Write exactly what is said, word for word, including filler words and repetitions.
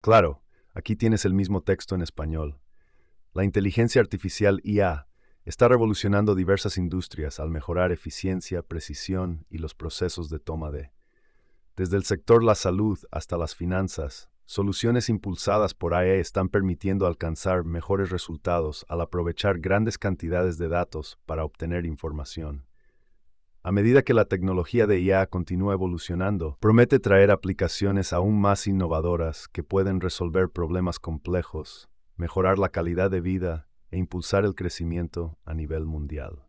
Claro, aquí tienes el mismo texto en español. La inteligencia artificial I A está revolucionando diversas industrias al mejorar eficiencia, precisión y los procesos de toma de. Desde el sector la salud hasta las finanzas, soluciones impulsadas por A I están permitiendo alcanzar mejores resultados al aprovechar grandes cantidades de datos para obtener información. A medida que la tecnología de I A continúa evolucionando, promete traer aplicaciones aún más innovadoras que pueden resolver problemas complejos, mejorar la calidad de vida e impulsar el crecimiento a nivel mundial.